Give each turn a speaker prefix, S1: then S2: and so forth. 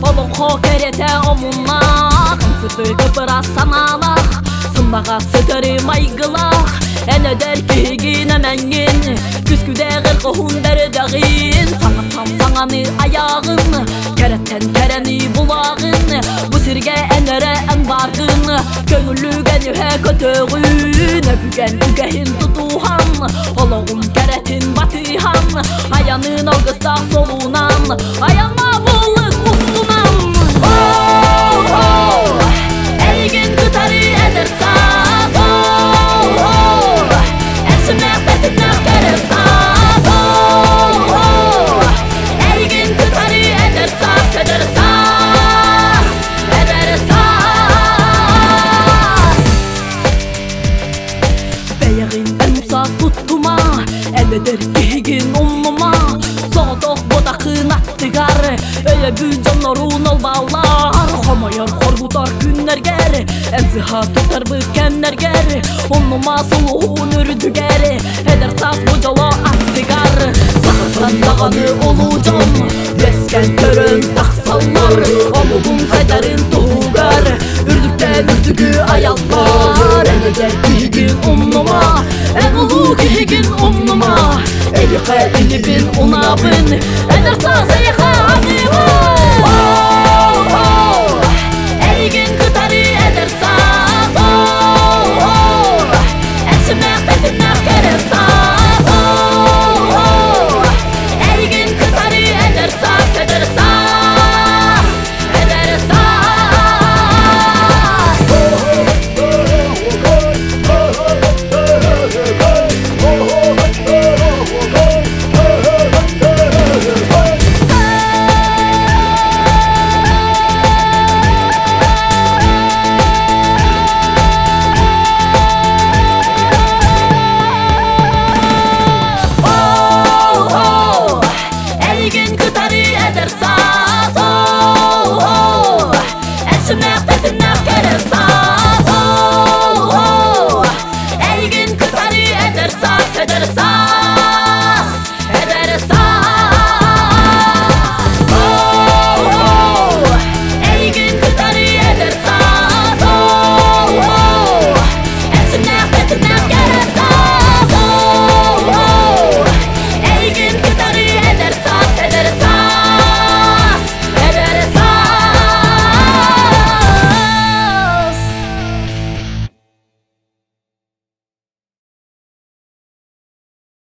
S1: Olun xokerete omunla Kımsırdı kıpıras sanalak Sınmağa sıtırı maygılak En öder ki gine mengin Küsküde gırgı hunderi dağın Sana tam sananı ayağın Keretten kereni bulağın Bu sirge enere en bargın Gönüllü genühe kötüğün Öpügen ügehin tutuhan Oluğun keretin batıhan Ayanın algıstak solunan Ayanma bolluk uslunan Oh oh Elgin tutarı edersa Oh oh Elçime betinle geresa Oh oh Elgin tutarı edersa Edersa Edersa Beyiğinden uzak tuttuma Elleder gihigin umuma Soğutuk bodakın attıgar Öyle bir canlarun ol bağlar Homayar horgutar günler ger Enziha tutar bükenler ger Onuma soluğun ürdüger Eder saz bocala attıgar Sağırtan dağanı olacağım Lesken törün taksallar Omuğun federin tuğgar Ürdükten ürdüğü ayallar Elleder gihigin umuma En ulu gihigin umuma Elihe ilibin unabın Eder saz elihe anima